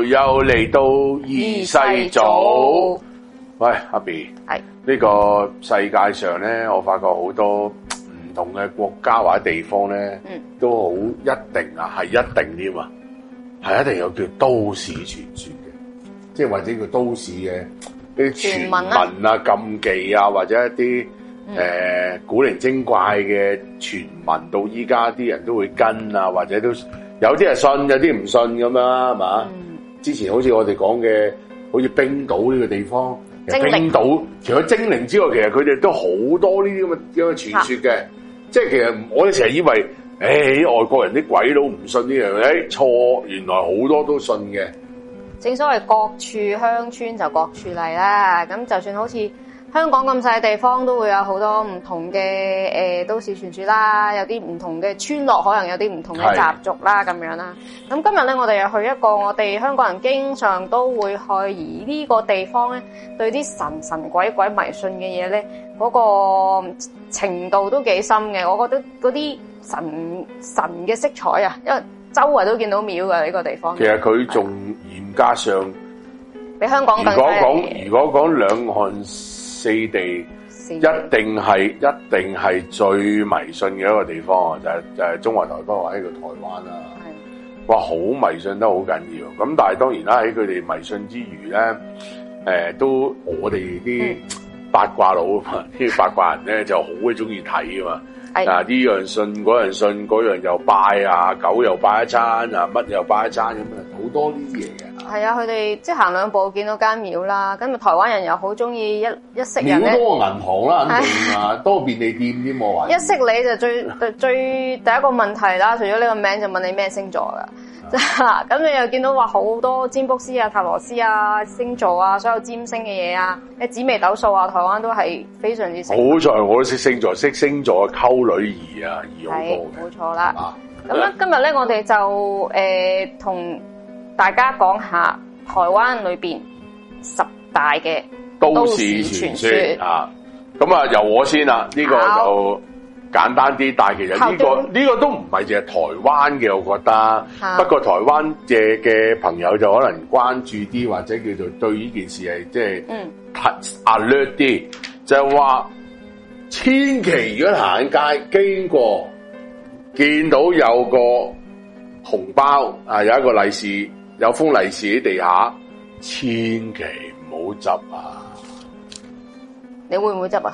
又嚟到二世祖。喂，阿 B， 係呢個世界上咧，我發覺好多唔同嘅國家或者地方咧，都好一定啊，係一定添啊，係一定有叫都市傳說嘅，即係或者叫都市嘅啲傳聞啊、禁忌啊，或者一啲古靈精怪嘅傳聞，到依家啲人都會跟啊，或者都有啲係信，有啲唔信咁樣係嘛？之前好似我哋講嘅，好似冰島呢個地方。冰島除咗精靈之外，其實佢哋都好多呢啲咁嘅傳說嘅。即係其實我哋成日以為，外國人啲鬼佬唔信呢樣嘢，錯，原來好多都信嘅。 正所謂各處鄉村就各處例啦。咁就算好似香港咁細嘅地方，都會有好多唔同嘅都市傳說啦，有啲唔同嘅村落，可能有啲唔同嘅習俗啦，咁樣啦。咁今日咧，我哋又去一個我哋香港人經常都會去，而呢個地方咧，對啲神鬼迷信嘅嘢咧，嗰個程度都幾深嘅。我覺得嗰啲神嘅色彩啊，因為周圍都見到廟嘅呢個地方。 其實佢仲嚴格上比香港更如果講兩岸四地一定係最迷信嘅一個地方啊，就係中華台北或者叫台灣啦。哇，好迷信得好緊要。咁但係當然啦，喺佢哋迷信之餘咧，都我哋啲八卦佬啊嘛，啲八卦人咧就好鬼中意睇啊嘛。嗱，呢樣信，嗰樣信，嗰樣又拜啊，狗又拜一餐啊，乜又拜一餐咁啊，好多呢啲嘢嘅。係啊，佢哋即係行兩步見到間廟啦，咁啊台灣人又好中意一識人咧， 廟多銀行啦，肯定啊，多便利店添喎。 一識你就最第一個問題啦，除咗呢個名就問你咩星座噶。咁你又見到話好多占卜師啊、塔羅師啊、星座啊、所有占星嘅嘢啊、紫微斗數啊，台灣都係非常之識。 好在我都識星座溝女兒啊，易好多嘅。 冇錯啦。咁咧今日咧，我哋就同大家講下台灣裏邊10大嘅都市傳說啊。咁啊，由我先啦，呢個就簡單啲，但係其實呢個都唔係淨係台灣嘅，我覺得。不過台灣嘅朋友就可能關注啲，或者叫做對呢件事係即係alert啲，就係話千祈如果行街經過見到有個紅包啊，有一個利是，有封利是喺地下，千祈唔好執啊！ 你會唔會執啊？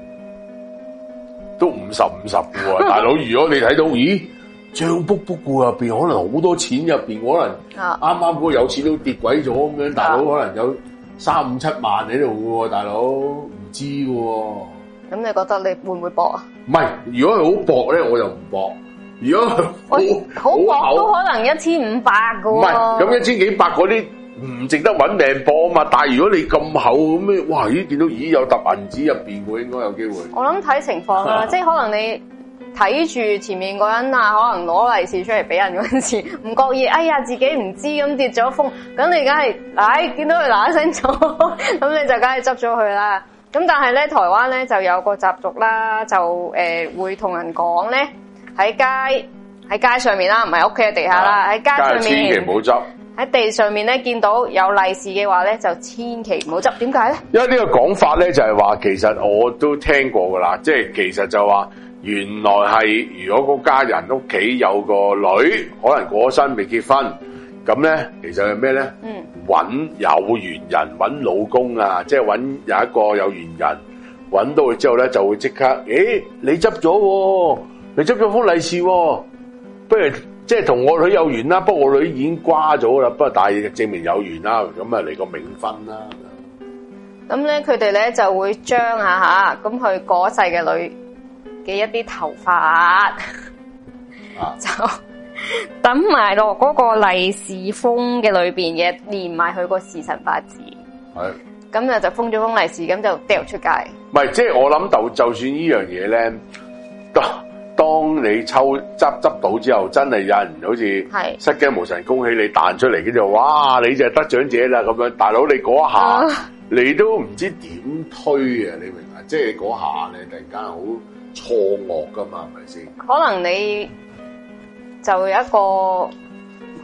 都50-50嘅喎，大佬。如果你睇到，咦，脹卜卜嘅入邊可能好多錢，入邊可能啱啱嗰個有錢都跌鬼咗咁樣，大佬可能有3-5-7萬喺度嘅喎，大佬唔知嘅喎。咁你覺得你會唔會搏啊？ 唔係，如果係好薄咧，我就唔搏。如果好薄都可能1500嘅喎。 唔係，咁1000幾百嗰啲唔值得揾命搏啊嘛。但係如果你咁厚咁咩，哇！咦，見到有沓銀紙入邊喎，應該有機會。 我諗睇情況啦，即係可能你睇住前面嗰人啊，可能攞利是出嚟俾人嗰陣時，唔覺意，哎呀自己唔知咁跌咗封，咁你梗係，見到佢嗱一聲咗，咁你就梗係執咗佢啦。咁但係咧，台灣咧就有個習俗啦，就會同人講咧，喺街上面啦，唔係屋企嘅地下啦，喺街上面千祈唔好執。 喺地上面咧見到有利是嘅話咧，就千祈唔好執。點解咧？ 因為呢個講法咧就係話，其實我都聽過噶啦，即係其實就話原來係如果嗰家人屋企有個女，可能過咗身未結婚，咁咧其實係咩咧？揾有緣人，揾老公啊，即係揾有一個有緣人，揾到佢之後咧就會即刻，你執咗，你執咗封利是，不如即係同我女有緣啦。不過我女已經瓜咗啦，不過但係證明有緣啦，咁啊嚟個冥婚啦。 咁咧佢哋咧就會將咁佢過世嘅女嘅一啲頭髮就抌埋落嗰個利是封嘅裏邊嘅，連埋佢個時辰八字。係。咁就封咗封利是，咁就掉出街。 唔係，即係我諗就算呢樣嘢咧，當你執到之後，真係有人好似失驚無神，恭喜你彈出嚟，跟住哇，你就係得獎者啦咁樣。大佬你嗰下，你都唔知點推啊！你明啊？即係嗰下你突然間好錯愕噶嘛，係咪先？ 可能你就有一個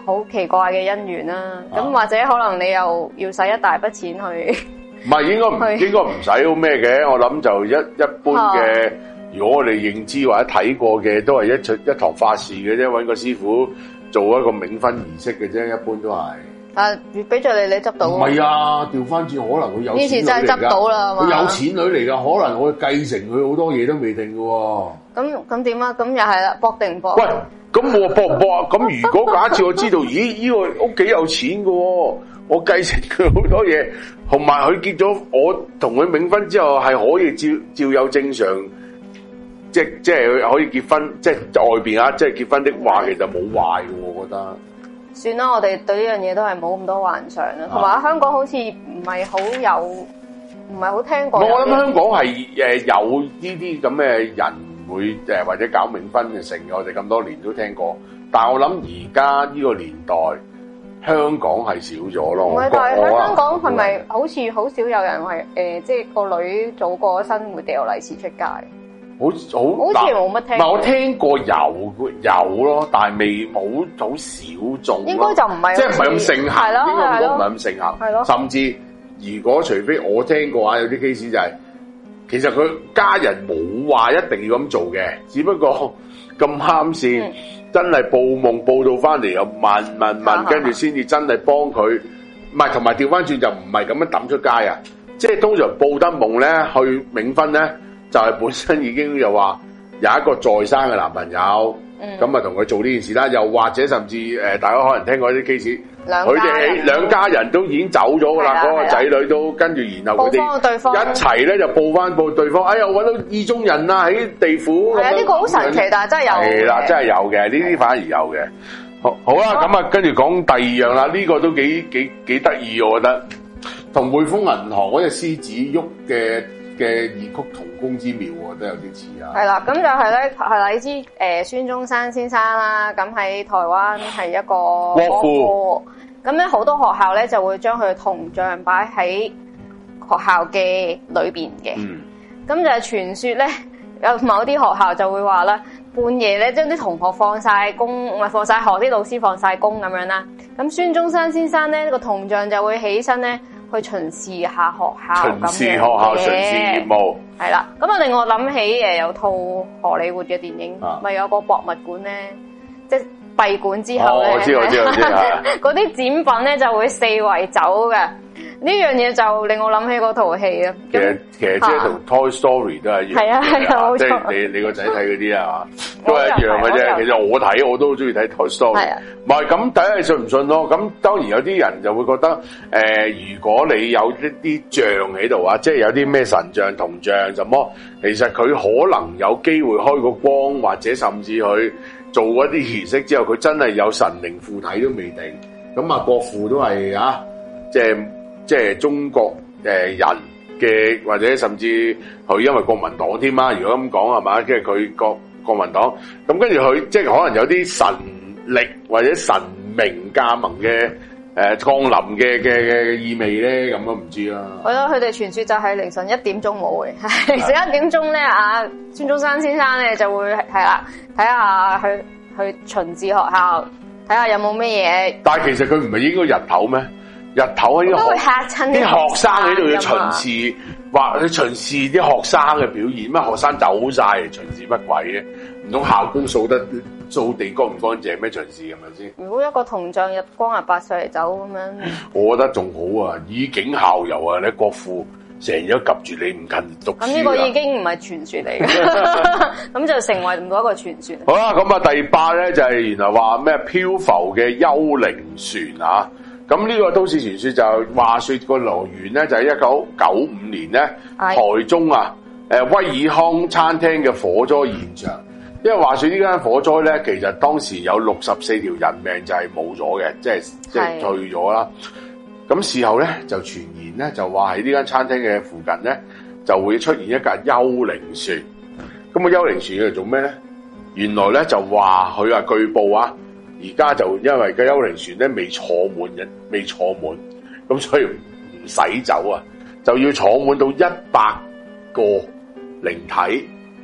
好奇怪嘅姻緣啦。咁或者可能你又要使一大筆錢去， 唔係應該唔使好咩嘅，我諗就一般嘅。如果我哋認知或者睇過嘅，都係一堂法事嘅啫，搵個師傅做一個冥婚儀式嘅啫，一般都係。 但俾著你執到。 唔係啊，調翻轉可能佢有錢女嚟㗎。呢次真係執到啦，佢有錢女嚟㗎，可能我繼承佢好多嘢都未定㗎喎。咁點啊？咁又係啦，搏定唔搏？喂，咁我搏唔搏啊？咁如果假設我知道，咦，呢個屋企有錢㗎喎，我繼承佢好多嘢，同埋佢結咗，我同佢冥婚之後係可以照有正常。即係可以結婚，即係外邊啊！即係結婚的話，其實冇壞嘅，我覺得。算啦，我哋對呢樣嘢都係冇咁多幻想啦。同埋香港好似唔係好聽過。我諗香港係有呢啲咁嘅人會或者搞冥婚嘅成，我哋咁多年都聽過。但係我諗而家呢個年代，香港係少咗咯。唔係，但係喺香港係咪好似好少有人係即係個女早過身會掉利是出街？好似冇乜聽。唔係我聽過有咯，但係好少眾。應該就唔係，即係唔係咁盛行。應該唔係咁盛行。係咯。甚至如果除非我聽過啊，有啲 case 就係其實佢家人冇話一定要咁做嘅，只不過咁啱先真係報夢報到翻嚟又問，跟住先至真係幫佢。唔係，同埋調翻轉就唔係咁樣抌出街啊！即係通常報得夢咧去冥婚咧。就係本身已經又話有一個在生嘅男朋友，咁啊同佢做呢件事啦。又或者甚至大家可能聽過啲 case，佢哋兩家人都已經走咗噶啦，嗰個仔女都跟住，然後佢哋一齊咧就報對方。哎呀，揾到意中人啊喺地府。係啊，呢個好神奇，但係真係有。係啦，真係有嘅，呢啲反而有嘅。好啦，咁啊，跟住講第二樣啦，呢個都幾得意，我覺得同匯豐銀行嗰隻獅子喐嘅異曲同工之妙，我覺得有啲似啊。係啦，咁就係咧，係啦，你知孫中山先生啦，咁喺台灣係一個國父，咁咧好多學校咧就會將佢嘅銅像擺喺學校嘅裏邊嘅。咁就係傳說咧，有某啲學校就會話啦，半夜咧將啲同學放晒工，唔係放晒學，啲老師放晒工咁樣啦。咁孫中山先生咧個銅像就會起身咧。去巡視下學校咁樣嘅，巡視學校巡視業務。係啦，咁啊令我諗起有套荷里活嘅電影，咪有個博物館咧，即係閉館之後咧，我知嗰啲展品咧就會四圍走嘅。呢樣嘢就令我諗起嗰套戲啊。其實即係同 Toy Story 都係一樣。係啊，即係你個仔睇嗰啲啊，都係一樣嘅啫。其實我睇我都好中意睇 Toy Story。唔係咁睇你信唔信咯？咁當然有啲人就會覺得，如果你有一啲像喺度啊，即係有啲咩神像、銅像什麼，其實佢可能有機會開個光，或者甚至去做一啲儀式之後，佢真係有神靈附體都未定。咁啊，國父都係啊，即係中國人嘅，或者甚至佢因為國民黨添啊，如果咁講係嘛，即係佢國民黨，咁跟住佢即係可能有啲神力或者神明加盟嘅降臨嘅意味咧，咁都唔知啦。係咯，佢哋傳說就係凌晨1點鐘冇嘅，凌晨1點鐘咧，孫中山先生咧就會係啦，睇下去巡視學校，睇下有冇咩嘢。但係其實佢唔係應該日頭咩？日頭應該會嚇親啲學生喺度要巡視，話去巡視啲學生嘅表現，乜學生走晒嚟巡視乜鬼嘅？唔通校工掃地乾唔乾淨咩？巡視係咪先？如果一個銅像日光日白上嚟走咁樣，我覺得仲好啊！以儆效尤啊！你國父成日都及住你唔近讀書。咁呢個已經唔係傳說嚟嘅，咁就成為唔到一個傳說。好啦，咁啊第8咧就係原來話咩漂浮嘅幽靈船啊！咁呢個都市傳說就話說個來源咧就係1995年咧台中啊威爾康餐廳嘅火災現場，因為話說呢間火災咧其實當時有64條人命就係冇咗嘅，即係退咗啦。咁事後咧就傳言咧就話喺呢間餐廳嘅附近咧就會出現一架幽靈船。咁個幽靈船要做咩咧？原來咧就話佢話據報啊。而家就因為個幽靈船咧未坐滿，咁所以唔使走啊，就要坐滿到100個靈體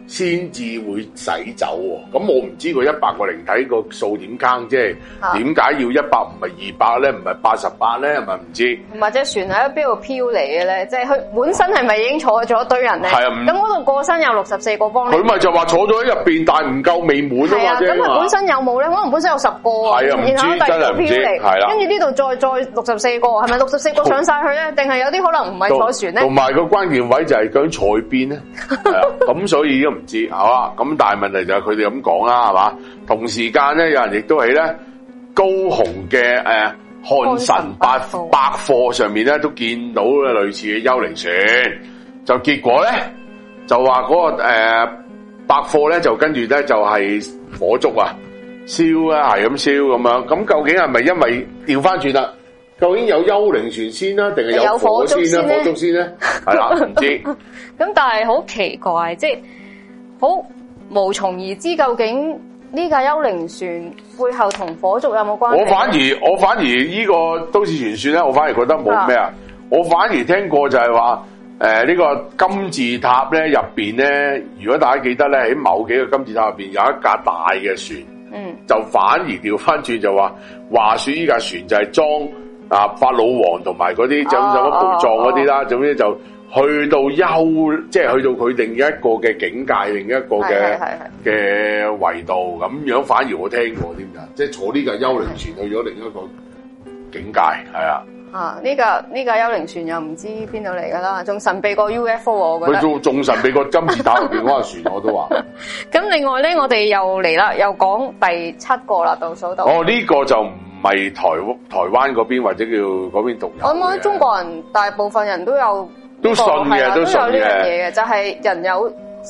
先至會洗走喎。咁我唔知佢100個靈體個數點坑，即係點解要100唔係200咧？唔係88咧？係咪唔知？ 或者船喺邊度飄嚟嘅咧？即係佢本身係咪已經坐咗一堆人咧？係啊，咁嗰度過身有64個幫你。佢咪就話坐咗喺入邊，但係唔夠未滿啊嘛啫。 咁佢本身有冇咧？可能本身有10個啊。係啊，唔知真係唔知。係啦，跟住呢度再64個，係咪64個上晒去咧？定係有啲可能唔係坐船咧？同埋個關鍵位就係究竟坐喺邊咧？係啊，咁所以都唔知，係嘛？咁但係問題就係佢哋咁講啦，係嘛？同時間咧，有人亦都喺咧高雄嘅漢神百貨上面咧，都見到類似嘅幽靈船。就結果咧，就話嗰個百貨咧，就跟住咧就係火燭啊，燒啊，係咁燒咁樣。咁究竟係咪因為調翻轉啦？究竟有幽靈船先啦，定係有火先啦？火燭先咧？係啦，唔知。 咁但係好奇怪，即係好無從而知，究竟呢架幽靈船背後同火燭有冇關係？ 我反而呢個都市傳說咧，我反而覺得冇咩啊。我反而聽過就係話，呢個金字塔咧入邊咧，如果大家記得咧，喺某幾個金字塔入邊有一架大嘅船，就反而調翻轉就話說呢架船就係裝法老王同埋嗰啲就咁陪葬嗰啲啦，總之就去到即係去到佢另一個嘅境界，另一個嘅維度咁樣，反而我聽過添㗎，即係坐呢架幽靈船去咗另一個境界，係啊。 呢架幽靈船又唔知邊度嚟㗎啦，仲神秘過 UFO 我覺得。 佢仲神秘過金字塔入邊嗰架船，我都話。咁另外咧，我哋又嚟啦，又講第7個啦，倒數到。 呢個就唔係台灣嗰邊或者叫嗰邊獨有。 我諗中國人大部分人都有。 都信嘅，都信嘅。都有呢樣嘢嘅，就係人有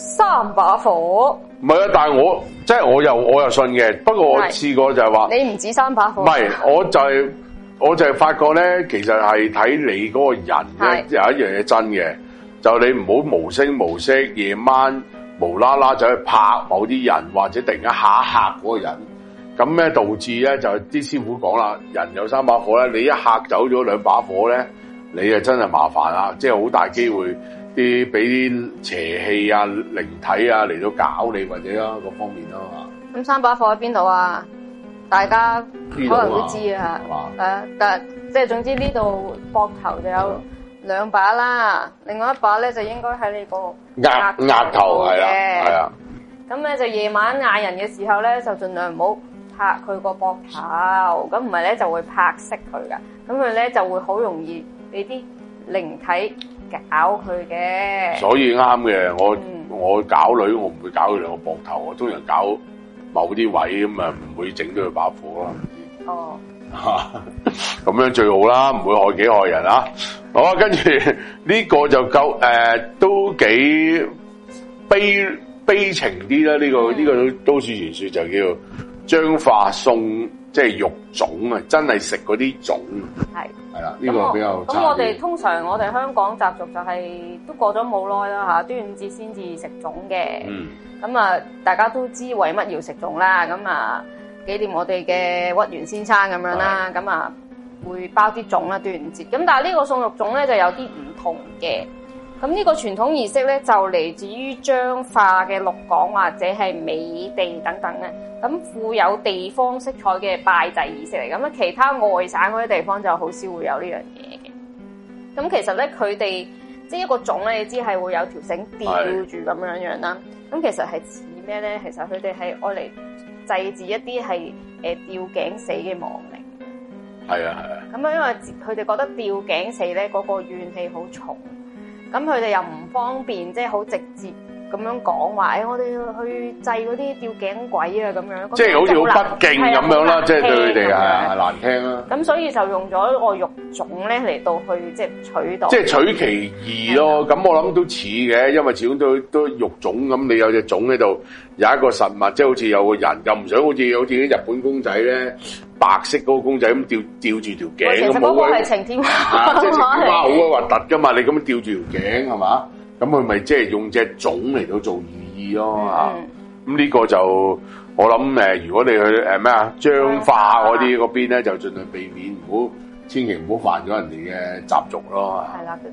3把火。 唔係啊，但係即係我又信嘅。不過我試過就係話， 你唔止3把火。 唔係，我就係發覺咧，其實係睇你嗰個人咧，有一樣嘢真嘅，就你唔好無聲無息，夜晚無啦啦就去拍某啲人，或者突然間嚇嗰個人，咁咧導致咧就啲師傅講啦，人有3把火咧，你一嚇走咗2把火咧。你啊真係麻煩啦，即係好大機會俾啲邪氣啊、靈體啊嚟到搞你或者各方面啦嘛。 咁3把火喺邊度啊？大家可能都知啊。但即係總之呢度膊頭就有2把啦，另外1把咧就應該喺你個額頭係啊。 咁咧就夜晚嗌人嘅時候咧，就盡量唔好拍佢個膊頭，咁唔係咧就會拍熄佢噶，咁佢咧就會好容易俾啲靈體搞佢嘅。所以啱嘅，我搞女，我唔會搞佢2個膊頭，我通常搞某啲位咁啊，唔會整到佢把火啦。哦，咁樣最好啦，唔會害己害人啊。好啊，跟住呢個就夠都幾悲情啲啦。呢個都市傳說就叫彰化送即係肉粽啊，真係食嗰啲粽。係啦，呢個比較差啲。咁我哋通常我哋香港習俗就係都過咗冇耐啦嚇，端午節先至食粽嘅。咁啊，大家都知為乜要食粽啦。咁啊，紀念我哋嘅屈原先生咁樣啦。咁啊，會包啲粽啦，端午節。咁但係呢個送肉粽咧就有啲唔同嘅。咁呢個傳統儀式咧就嚟自於彰化嘅鹿港或者係美地等等咧，咁富有地方色彩嘅拜祭儀式嚟。咁其他外省嗰啲地方就好少會有呢樣嘢嘅。咁其實咧佢哋即係一個粽咧，你知係會有條繩吊住咁樣啦。咁其實係似咩咧？其實佢哋係愛嚟祭祀一啲係吊頸死嘅亡靈。係啊。咁因為佢哋覺得吊頸死咧嗰個怨氣好重。咁佢哋又唔方便，即係好直接咁樣講話，我哋去祭嗰啲吊頸鬼啊咁樣。即係好似好不敬咁樣啦，即係對佢哋係難聽啦。咁所以就用咗個肉粽咧嚟到去即係取代。即係取其義咯。咁我諗都似嘅，因為始終都肉粽咁，你有隻粽喺度，有一個實物，即係好似有個人，又唔想好似啲日本公仔咧，白色嗰個公仔咁吊住條頸。其實嗰個係晴天花，即係晴天花好鬼核突噶嘛！你咁樣吊住條頸係嘛？咁佢咪即係用隻粽嚟到做寓意咯嚇。咁呢個就我諗如果你去彰化嗰啲嗰邊咧，就盡量避免，千祈唔好犯咗人哋嘅習俗咯。係啦，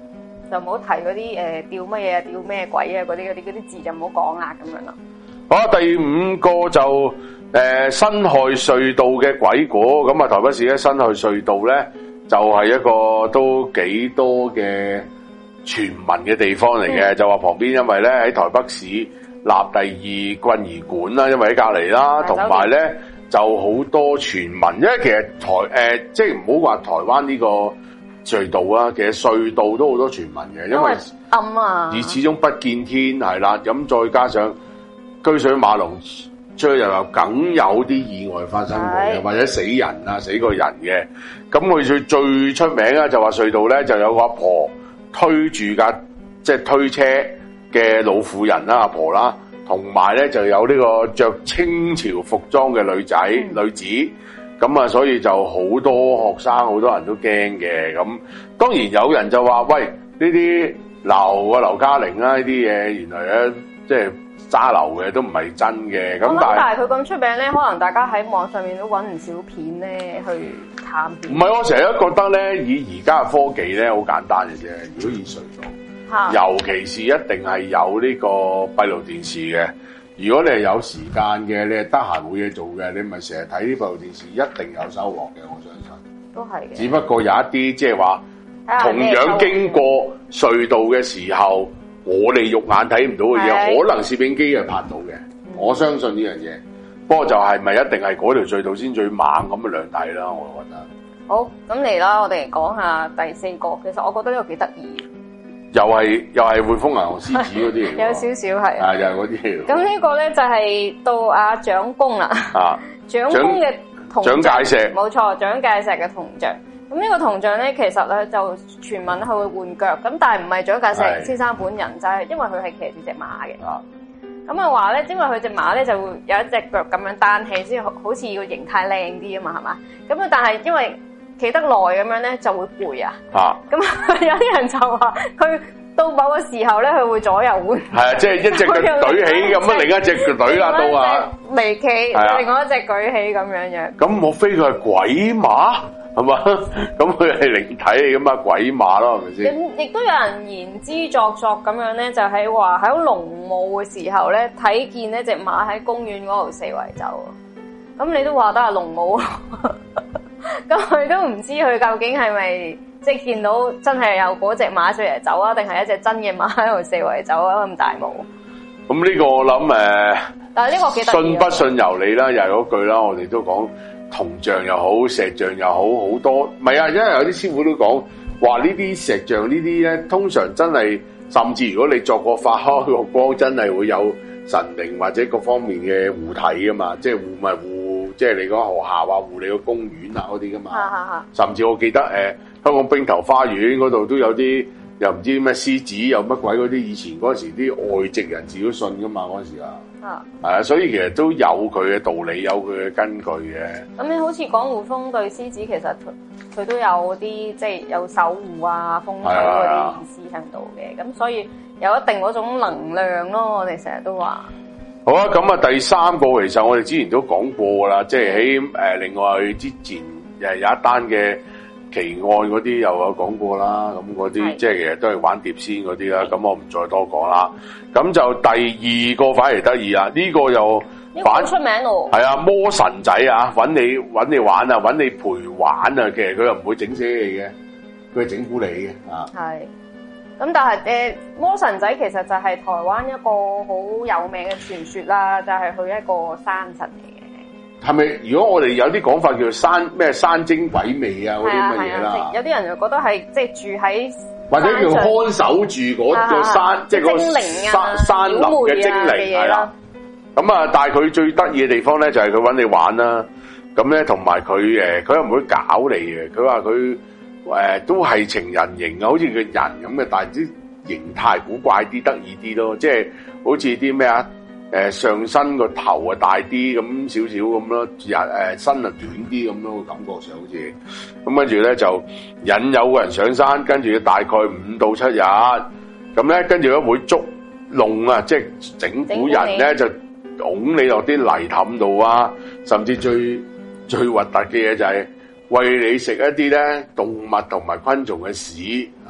就唔好提嗰啲吊乜嘢啊、吊咩鬼啊嗰啲字就唔好講啦咁樣啦。 好，第5個就辛亥隧道嘅鬼故。咁啊，台北市咧辛亥隧道咧就係一個都幾多嘅傳聞嘅地方嚟嘅，就話旁邊因為咧喺台北市立第2殯儀館啦，因為喺隔離啦，同埋咧就好多傳聞，因為其實即係唔好話台灣呢個隧道啊，其實隧道都好多傳聞嘅，因為暗啊， 而始終不見天係啦，咁再加上居水馬龍，最又梗有啲意外發生過嘅，或者死人啊，死過人嘅。咁佢最出名啊，就話隧道咧就有個阿婆推住架即係推車嘅老婦人啦，阿婆啦，同埋咧就有呢個着清朝服裝嘅女子。咁啊，所以就好多學生好多人都驚嘅。咁當然有人就話：喂，呢啲劉嘉玲啦，呢啲嘢原來咧即係揸流嘅，都唔係真嘅。咁但係佢咁出名咧，可能大家喺網上面都揾唔少片咧去探片。 唔係，我成日都覺得咧，以而家嘅科技咧，好簡單嘅啫。如果以隧道，尤其是一定係有呢個閉路電視嘅。如果你係有時間嘅，你係得閒冇嘢做嘅，你咪成日睇呢部電視，一定有收穫嘅，我相信。 都係嘅。只不過有一啲即係話，同樣經過隧道嘅時候，我哋肉眼睇唔到嘅嘢，可能攝影機係拍到嘅。我相信呢樣嘢。不過就係咪一定係嗰條隧道先最猛咁嘅量體啦？我覺得。好， 咁嚟啦，我哋講下第4個。其實我覺得呢個幾得意。 又係匯豐銀行獅子嗰啲嚟， 有少少係啊，又係嗰啲嚟。 咁呢個咧就係到阿蔣公啦，蔣公嘅銅像，冇錯，蔣介石嘅銅像。咁呢個銅像咧，其實咧就傳聞佢會換腳，咁但係唔係蔣介石先生本人，就係因為佢係騎住隻馬嘅。咁啊話咧，因為佢隻馬咧就會有一隻腳咁樣單起，先好似個形態靚啲啊嘛，係嘛？咁啊，但係因為企得耐咁樣咧就會攰啊！咁有啲人就話佢到某個時候咧，佢會左右換。係啊，即係一隻腳舉起咁啊，另一隻腳舉啦到啊，微企，另外一隻舉起咁樣樣。咁莫非佢係鬼馬係嘛？咁佢係靈體嚟噶嘛？鬼馬咯，係咪先？亦都有人言之鑿鑿咁樣咧，就係話喺農務嘅時候咧，睇見呢隻馬喺公園嗰度四圍走。咁你都話得係農務。咁佢都唔知佢究竟係咪即係見到真係有嗰隻馬出嚟走啊，定係一隻真嘅馬喺度四圍走啊？咁大霧。咁呢個我諗但係呢個幾得意，信不信由你啦，又係嗰句啦。我哋都講銅像又好，石像又好，好多唔係啊，因為有啲師傅都講話呢啲石像呢啲咧，通常真係甚至如果你作個法開個光，真係會有神靈或者各方面嘅護體噶嘛，即係護咪護。即係你講學校啊，護理個公園啊嗰啲噶嘛，甚至我記得香港冰頭花園嗰度都有啲又唔知咩獅子又乜鬼嗰啲，以前嗰時啲外籍人士都信噶嘛嗰時啊，係啊，所以其實都有佢嘅道理，有佢嘅根據嘅。咁你好似講胡風對獅子，其實佢都有啲即係有守護啊、風水嗰啲意思喺度嘅，咁所以有一定嗰種能量咯。我哋成日都話。好啊，咁啊第3個其實我哋之前都講過啦，即係喺另外之前有一單嘅奇案嗰啲又有講過啦，咁嗰啲即係其實都係玩碟仙嗰啲啦，咁我唔再多講啦。咁就第2個反而得意啦，呢個又反出名咯，係啊，魔神仔啊，揾你玩啊，揾你陪玩啊，其實佢又唔會整死你嘅，佢係整蠱你嘅啊。係。咁但係魔神仔其實就係台灣一個好有名嘅傳說啦，就係佢一個山神嚟嘅。係咪？如果我哋有啲講法叫做山精鬼魅啊嗰啲乜嘢啦？有啲人就覺得係即係住喺或者叫看守住嗰個山，即係個山林嘅精靈係啦。咁啊，但係佢最得意嘅地方咧，就係佢揾你玩啦。咁咧，同埋佢又唔會搞你嘅。佢話佢。都係情人形啊，好似個人咁嘅，但係啲形態古怪啲，得意啲咯，即係好似啲咩啊？上身個頭啊大啲咁少少咁咯，身啊短啲咁咯，感覺上好似咁，跟住咧就引誘個人上山，跟住大概5到7日，咁咧跟住咧會捉弄啊，即係整蠱人咧就拱你落啲泥凼度啊，甚至最核突嘅嘢就係。餵你食一啲咧動物同埋昆蟲嘅屎啊！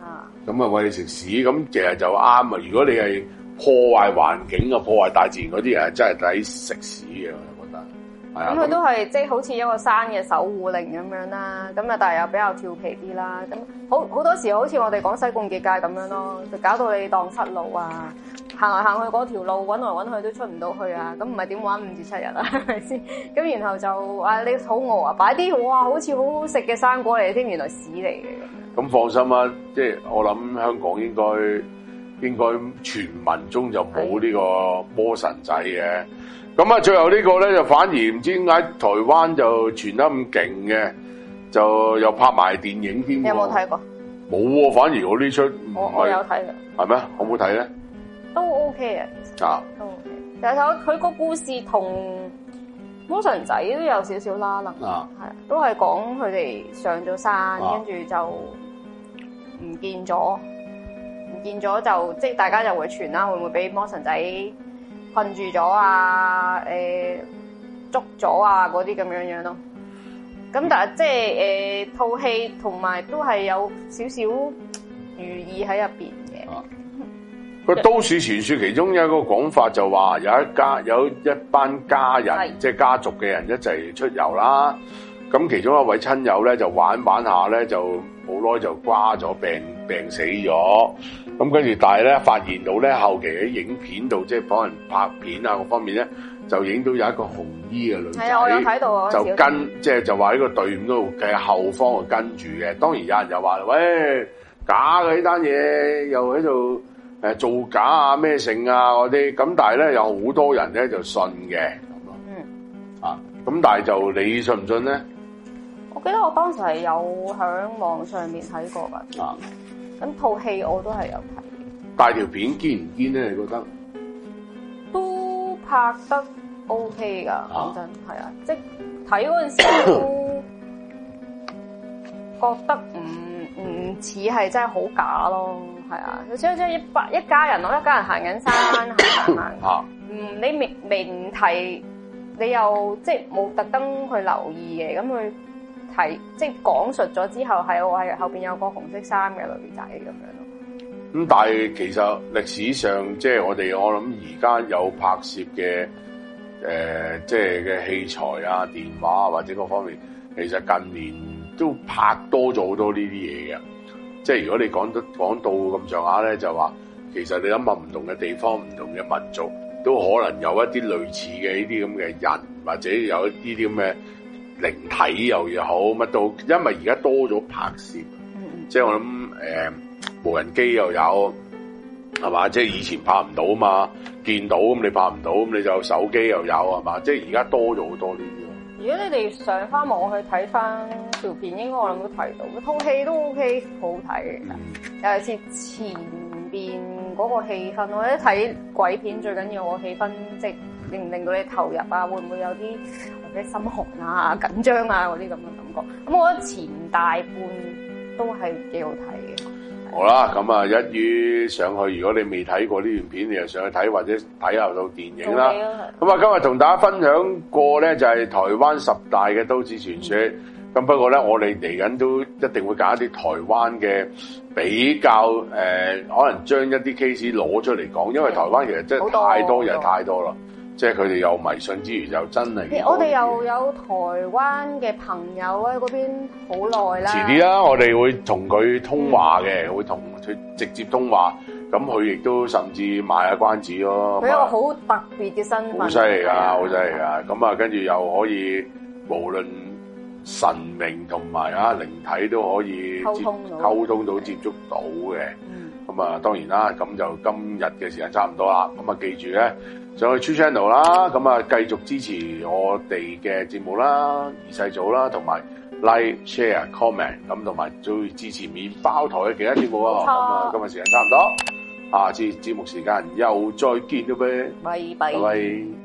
咁啊餵你食屎，咁其實就啱啊！如果你係破壞環境啊、破壞大自然嗰啲人，真係抵食屎嘅，我覺得。 咁佢都係即係好似一個山嘅守護靈咁樣啦，咁啊但係又比較調皮啲啦，咁好多時好似我哋講西貢結界咁樣咯，就搞到你蕩失路啊，行嚟行去嗰條路揾來揾去都出唔到去啊，咁唔係點玩5至7日啊，係咪先？咁然後就話你肚餓啊，擺啲哇好似好好食嘅生果嚟添，原來屎嚟嘅咁。 咁放心啦，即係我諗香港應該傳聞中就冇呢個魔神仔嘅。咁啊，最後呢個咧就反而唔知點解台灣就傳得咁勁嘅，就又拍埋電影添。 你有冇睇過？ 冇喎，反而我呢出我有睇嘅。 係咩？好唔好睇咧？ 都 OK 嘅。 啊， 都 OK。但係佢個故事同魔神仔都有少少拉楞。 啊， 係都係講佢哋上咗山，跟住就唔見咗，就即係大家就會傳啦，會唔會俾魔神仔困住咗啊？捉咗啊嗰啲咁樣咯。咁但係即係套戲同埋都係有少少寓意喺入邊嘅。 個都市傳說其中有一個講法就話有一班家人即係家族嘅人一齊出遊啦。咁其中一位親友咧就玩下咧就冇耐就瓜咗病死咗。咁跟住但係咧發現到咧後期喺影片度即係幫人拍片啊各方面咧就影到有一個紅衣嘅女仔。係啊，我有睇到啊。就跟即係就話呢個隊伍度嘅後方就跟住嘅。當然有人就話喂，假嘅呢單嘢，又喺度造假啊咩性啊嗰啲。咁但係咧有好多人咧就信嘅咁咯。咁但係就你信唔信咧？ 我記得我當時係有喺網上面睇過㗎。咁套戲我都係有睇。 但係條片堅唔堅咧？你覺得？ 都拍得 OK 㗎，講真係啊！即係睇嗰陣時都覺得唔似係真係好假咯，係啊！即係一家人咯，一家人行緊山行。你明提，你又即係冇特登去留意嘅，咁佢提即係講述咗之後，我係後邊有個紅色衫嘅女仔咁樣咯。 咁但係其實歷史上即係我諗而家有拍攝嘅即係嘅器材啊、電話啊或者各方面，其實近年都拍多咗好多呢啲嘢嘅。即係如果你講到咁上下咧，就話其實你諗下唔同嘅地方、唔同嘅民族，都可能有一啲類似嘅呢啲咁嘅人，或者有一啲咁嘅靈體又好乜都，因為而家多咗拍攝，即係我諗無人機又有係嘛，即係以前拍唔到嘛，見到咁你拍唔到，咁你就手機又有係嘛，即係而家多咗好多呢啲咯。 如果你哋上翻網去睇翻條片，應該我諗都睇到，套戲都 OK 好睇嘅。尤其是前邊嗰個氣氛，我覺得睇鬼片最緊要個氣氛，即係令唔令到你投入啊？會唔會有啲或者心寒啊、緊張啊嗰啲咁嘅感覺？咁我覺得前大半都係幾好睇嘅。 好啦，咁啊，一於上去，如果你未睇過呢段片，你就上去睇或者睇下套電影啦。咁啊，今日同大家分享過咧，就係台灣10大嘅都市傳說。咁不過咧，我哋嚟緊都一定會揀一啲台灣嘅比較可能將一啲 case 攞出嚟講，因為台灣其實真係太多嘢太多啦。即係佢哋有迷信之餘，就真係。 我哋又有台灣嘅朋友喺嗰邊好耐啦。 遲啲啦，我哋會同佢通話嘅，會同佢直接通話。咁佢亦都甚至賣下關子咯。 佢有個好特別嘅身份。 好犀利㗎，好犀利㗎。咁啊，跟住又可以無論神明同埋靈體都可以溝通到、接觸到嘅。咁啊，當然啦，咁就今日嘅時間差唔多啦。咁啊，記住咧，上去 True Channel 啦，咁啊，繼續支持我哋嘅節目啦、二世祖啦，同埋 Like、Share、Comment， 咁同埋最支持麵包台嘅其他節目啊。咁啊，今日時間差唔多，下次節目時間又再見到咩？ 拜拜。 拜拜。